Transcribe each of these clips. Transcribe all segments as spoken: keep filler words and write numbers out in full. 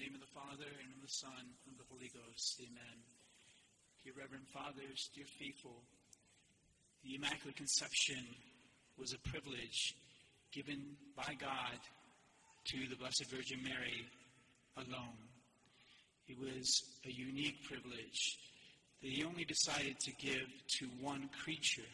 name of the Father, and of the Son, and of the Holy Ghost. Amen. Dear Reverend Fathers, dear faithful, the Immaculate Conception was a privilege given by God to the Blessed Virgin Mary alone. It was a unique privilege that he only decided to give to one creature.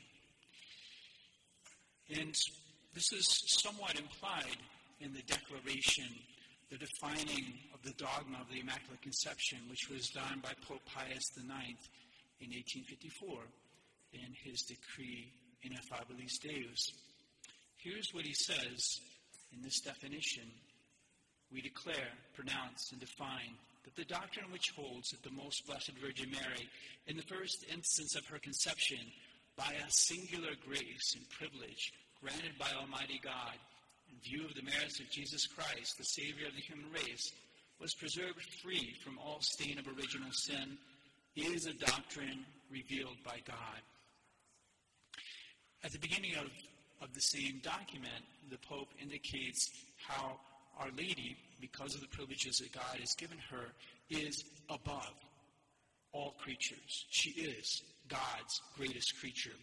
And this is somewhat implied in the declaration, the defining of the dogma of the Immaculate Conception, which was done by Pope Pius the ninth in eighteen fifty-four in his decree Ineffabilis Deus. Here's what he says in this definition. We declare, pronounce, and define that the doctrine which holds that the Most Blessed Virgin Mary, in the first instance of her conception, by a singular grace and privilege granted by Almighty God, in view of the merits of Jesus Christ, the Savior of the human race, was preserved free from all stain of original sin, is a doctrine revealed by God. At the beginning of, of the same document, the Pope indicates how Our Lady, because of the privileges that God has given her, is above all creatures. She is God's greatest creature.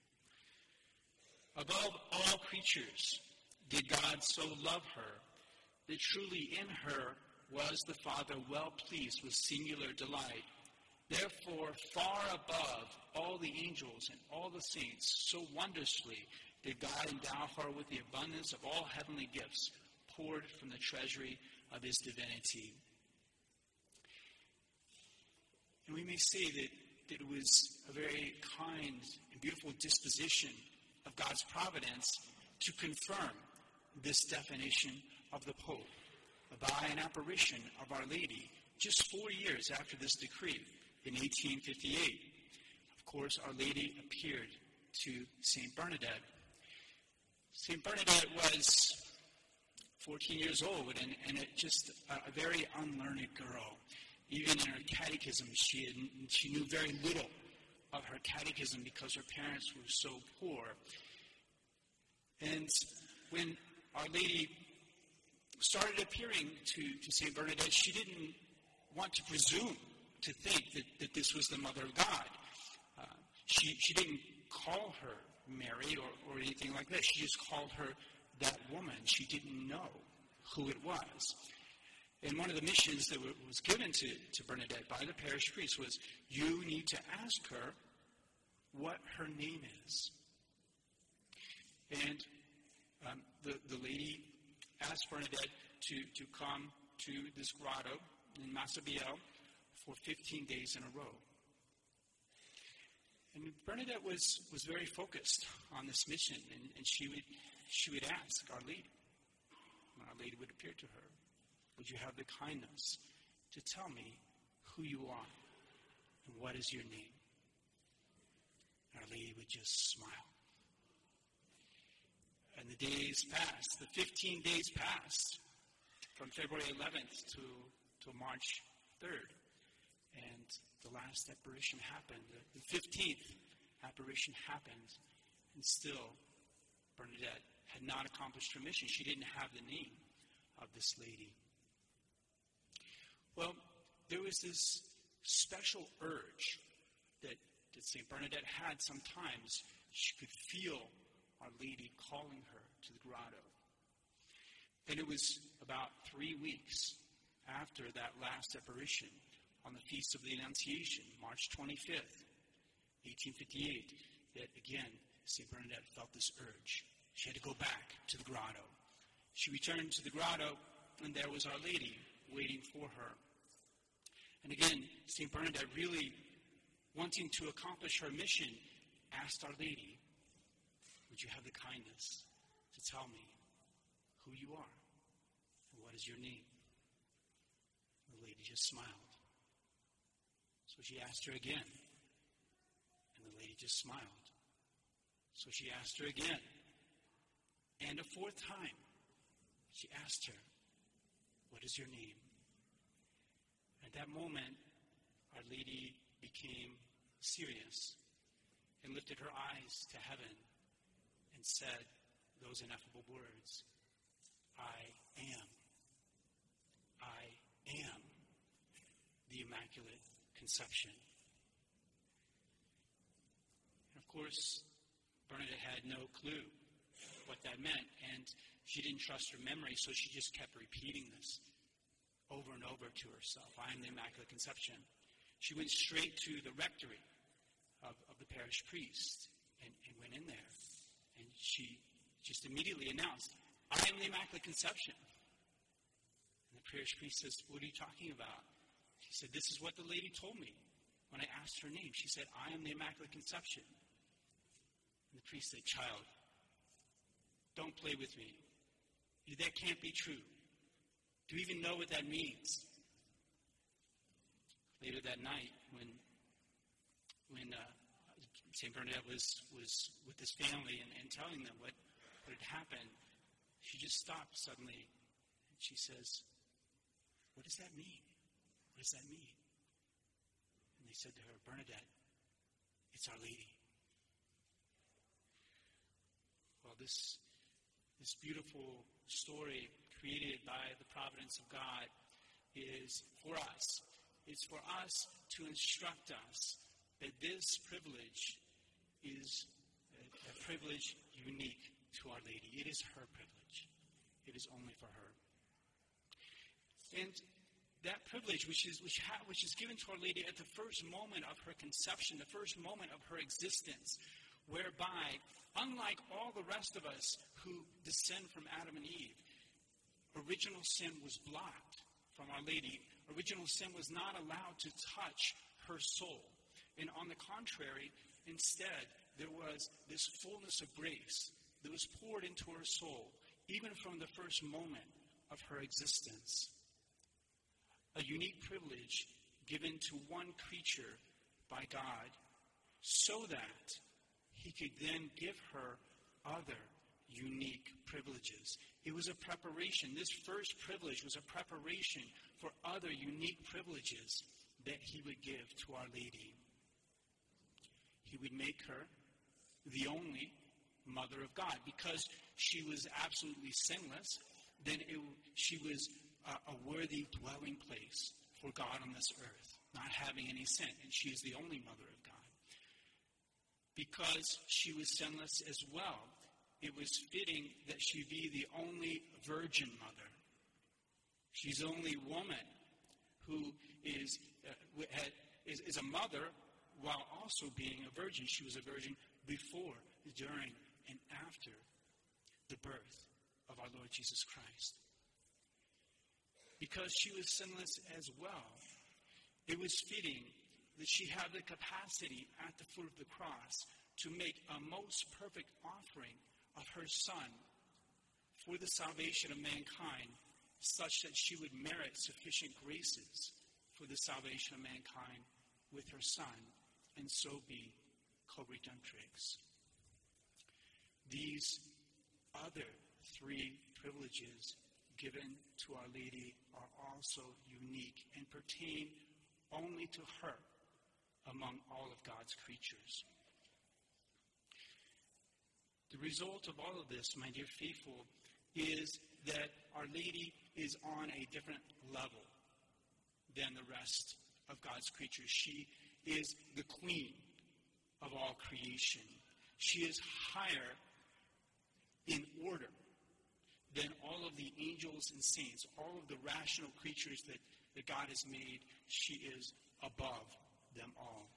Above all creatures did God so love her that truly in her was the Father well pleased with singular delight. Therefore, far above all the angels and all the saints, so wondrously did God endow her with the abundance of all heavenly gifts poured from the treasury of his divinity. And we may say that, that it was a very kind and beautiful disposition of God's providence to confirm this definition of the Pope by an apparition of Our Lady just four years after this decree in eighteen fifty-eight. Of course, Our Lady appeared to Saint Bernadette. Saint Bernadette was fourteen years old and, and it just a, a very unlearned girl. Even in her catechism, she, had, she knew very little of her catechism because her parents were so poor. And when Our Lady started appearing to, to Saint Bernadette, she didn't want to presume to think that, that this was the Mother of God. Uh, she, she didn't call her Mary or, or anything like that. She just called her that woman. She didn't know who it was. And one of the missions that was given to, to Bernadette by the parish priest was, you need to ask her what her name is. And um, the, the lady asked Bernadette to, to come to this grotto in Massabielle for fifteen days in a row. And Bernadette was, was very focused on this mission, and, and she would she would ask Our Lady. And Our Lady would appear to her. Would you have the kindness to tell me who you are and what is your name? And Our Lady would just smile. And the days passed. The fifteen days passed from February eleventh to, to March third. And the last apparition happened. The fifteenth apparition happened. And still, Bernadette had not accomplished her mission. She didn't have the name of this lady. Well, there was this special urge that, that Saint Bernadette had sometimes. She could feel Our Lady calling her to the grotto. And it was about three weeks after that last apparition, on the Feast of the Annunciation, March twenty-fifth, eighteen fifty-eight, that again, Saint Bernadette felt this urge. She had to go back to the grotto. She returned to the grotto, and there was Our Lady waiting for her. And again, Saint Bernadette, really wanting to accomplish her mission, asked Our Lady, would you have the kindness to tell me who you are and what is your name? The lady just smiled. So she asked her again, and the lady just smiled. So she asked her again, and a fourth time, she asked her, what is your name? At that moment, Our Lady became serious and lifted her eyes to heaven and said those ineffable words, I am. I am. Conception. And of course, Bernadette had no clue what that meant, and she didn't trust her memory, so she just kept repeating this over and over to herself. I am the Immaculate Conception. She went straight to the rectory of, of the parish priest and, and went in there, and she just immediately announced, I am the Immaculate Conception. And the parish priest says, what are you talking about? She said, this is what the lady told me when I asked her name. She said, I am the Immaculate Conception. And the priest said, child, don't play with me. That can't be true. Do you even know what that means? Later that night, when when uh, Saint Bernadette was, was with his family and, and telling them what, what had happened, she just stopped suddenly, and she says, what does that mean? What does that mean? And they said to her, Bernadette, it's Our Lady. Well, this, this beautiful story created by the providence of God is for us. It's for us to instruct us that this privilege is a, a privilege unique to Our Lady. It is her privilege. It is only for her. And that privilege, which is which, ha, which is given to Our Lady at the first moment of her conception, the first moment of her existence, whereby, unlike all the rest of us who descend from Adam and Eve, original sin was blocked from Our Lady. Original sin was not allowed to touch her soul. And on the contrary, instead, there was this fullness of grace that was poured into her soul, even from the first moment of her existence. A unique privilege given to one creature by God so that He could then give her other unique privileges. It was a preparation. This first privilege was a preparation for other unique privileges that He would give to Our Lady. He would make her the only Mother of God. Because she was absolutely sinless, then it, she was a, a worthy dwelling place for God on this earth, not having any sin. And she is the only Mother of God. Because she was sinless as well, it was fitting that she be the only virgin mother. She's the only woman who is, uh, is, is a mother while also being a virgin. She was a virgin before, during, and after the birth of our Lord Jesus Christ. Because she was sinless as well, it was fitting that she had the capacity at the foot of the cross to make a most perfect offering of her Son for the salvation of mankind, such that she would merit sufficient graces for the salvation of mankind with her Son, and so be co-redemptrix. These other three privileges given to Our Lady are also unique and pertain only to her among all of God's creatures. The result of all of this, my dear faithful, is that Our Lady is on a different level than the rest of God's creatures. She is the queen of all creation. She is higher in order than all of the angels and saints, all of the rational creatures that, that God has made. She is above them all.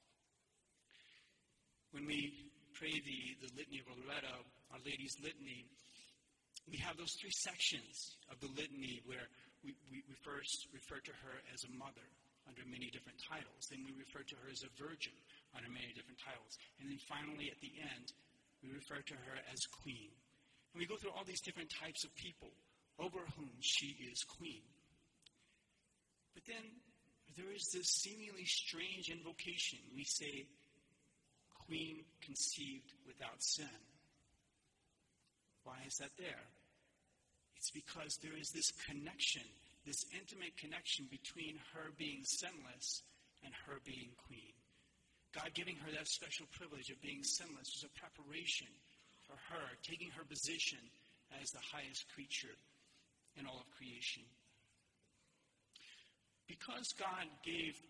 When we pray the, the Litany of Loretto, Our Lady's Litany, we have those three sections of the litany where we, we, we first refer to her as a mother under many different titles. Then we refer to her as a virgin under many different titles. And then finally, at the end, we refer to her as queen. And we go through all these different types of people over whom she is queen. But then there is this seemingly strange invocation. We say, Queen conceived without sin. Why is that there? It's because there is this connection, this intimate connection between her being sinless and her being queen. God giving her that special privilege of being sinless was a preparation for her, taking her position as the highest creature in all of creation. Because God gave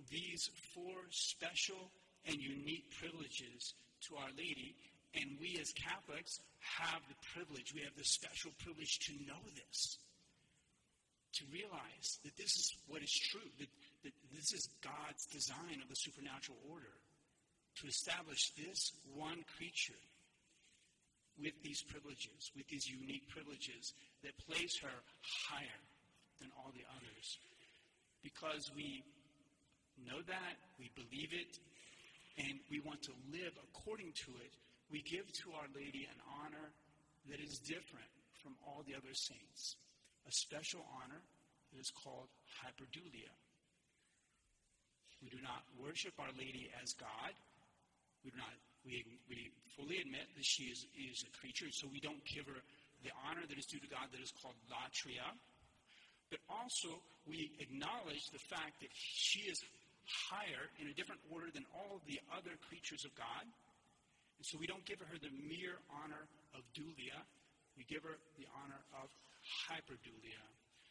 these four special and unique privileges to Our Lady, and we as Catholics have the privilege, we have the special privilege to know this, to realize that this is what is true, that, that this is God's design of the supernatural order, to establish this one creature with these privileges, with these unique privileges that place her higher than all the others. Because we know that, we believe it, and we want to live according to it, we give to Our Lady an honor that is different from all the other saints. A special honor that is called hyperdulia. We do not worship Our Lady as God. We do not. We, we fully admit that she is, is a creature, so we don't give her the honor that is due to God that is called latria. But also, we acknowledge the fact that she is higher in a different order than all the other creatures of God. And so we don't give her the mere honor of dulia. We give her the honor of hyperdulia.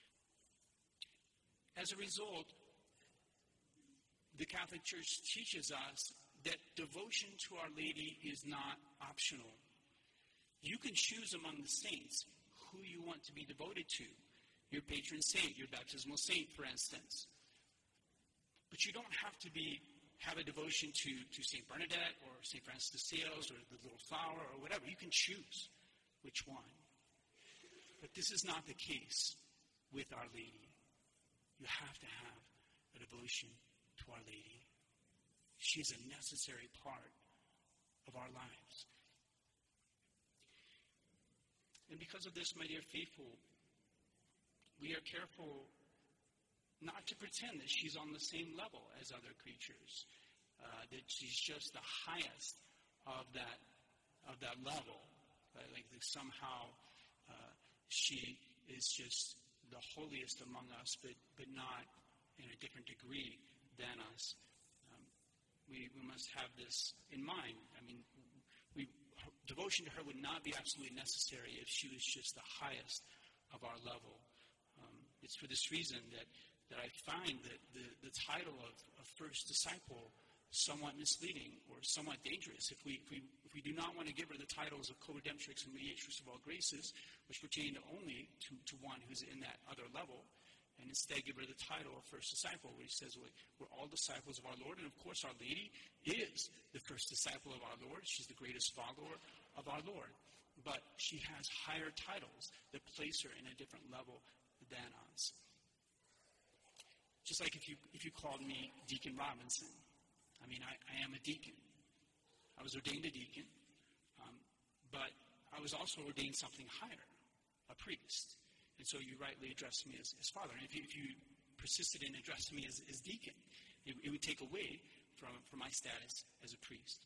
As a result, the Catholic Church teaches us that devotion to Our Lady is not optional. You can choose among the saints who you want to be devoted to. Your patron saint, your baptismal saint, for instance. But you don't have to be have a devotion to, to Saint Bernadette or Saint Francis de Sales or the Little Flower or whatever. You can choose which one. But this is not the case with Our Lady. You have to have a devotion to Our Lady. She is a necessary part of our lives. And because of this, my dear faithful, we are careful not to pretend that she's on the same level as other creatures, uh, that she's just the highest of that of that level. Right? Like that somehow uh, she is just the holiest among us, but but not in a different degree than us. Um, we we must have this in mind. I mean, we her, devotion to her would not be absolutely necessary if she was just the highest of our level. Um, it's for this reason that. that I find that the, the title of, of first disciple somewhat misleading or somewhat dangerous. If we, if we if we do not want to give her the titles of co-redemptrix and mediatrix of all graces, which pertain only to, to one who's in that other level, and instead give her the title of first disciple, which says well, we're all disciples of our Lord, and of course Our Lady is the first disciple of our Lord. She's the greatest follower of our Lord. But she has higher titles that place her in a different level than us. Just like if you if you called me Deacon Robinson. I mean, I, I am a deacon. I was ordained a deacon, um, but I was also ordained something higher, a priest. And so you rightly addressed me as, as father. And if you, if you persisted in addressing me as, as deacon, it, it would take away from, from my status as a priest.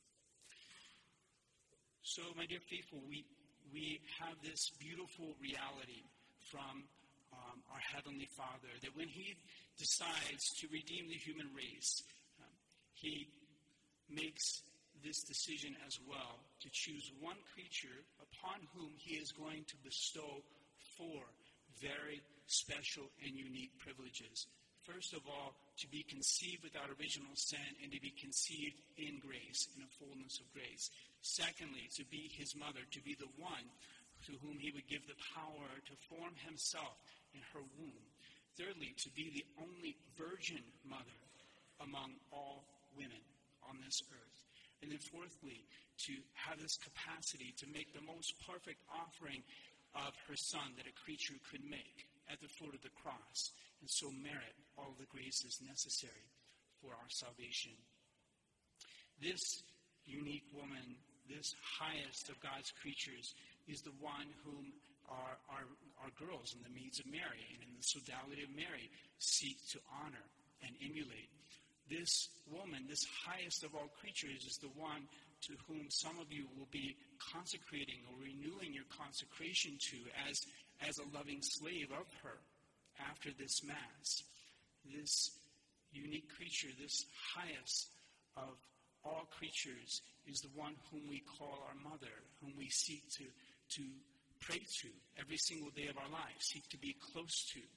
So, my dear faithful, we, we have this beautiful reality from Um, our Heavenly Father, that when He decides to redeem the human race, um, He makes this decision as well to choose one creature upon whom He is going to bestow four very special and unique privileges. First of all, to be conceived without original sin and to be conceived in grace, in a fullness of grace. Secondly, to be His mother, to be the one to whom He would give the power to form Himself in her womb. Thirdly, to be the only virgin mother among all women on this earth. And then fourthly, to have this capacity to make the most perfect offering of her Son that a creature could make at the foot of the cross, and so merit all the graces necessary for our salvation. This unique woman, this highest of God's creatures, is the one whom our, our, our girls in the Maids of Mary and in the Sodality of Mary seek to honor and emulate. This woman, this highest of all creatures, is the one to whom some of you will be consecrating or renewing your consecration to as, as a loving slave of her after this Mass. This unique creature, this highest of all creatures, is the one whom we call our mother, whom we seek to, to pray to every single day of our lives, seek to be close to,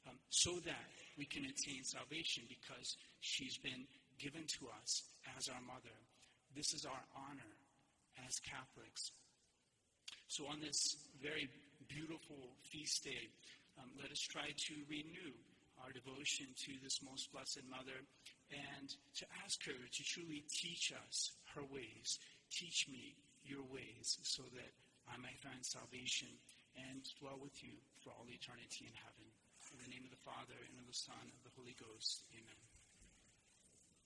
um, so that we can attain salvation, because she's been given to us as our mother. This is our honor as Catholics. So on this very beautiful feast day, um, let us try to renew our devotion to this most blessed mother, and to ask her to truly teach us her ways. Teach me your ways, so that I might find salvation and dwell with you for all eternity in heaven. In the name of the Father, and of the Son, and of the Holy Ghost. Amen.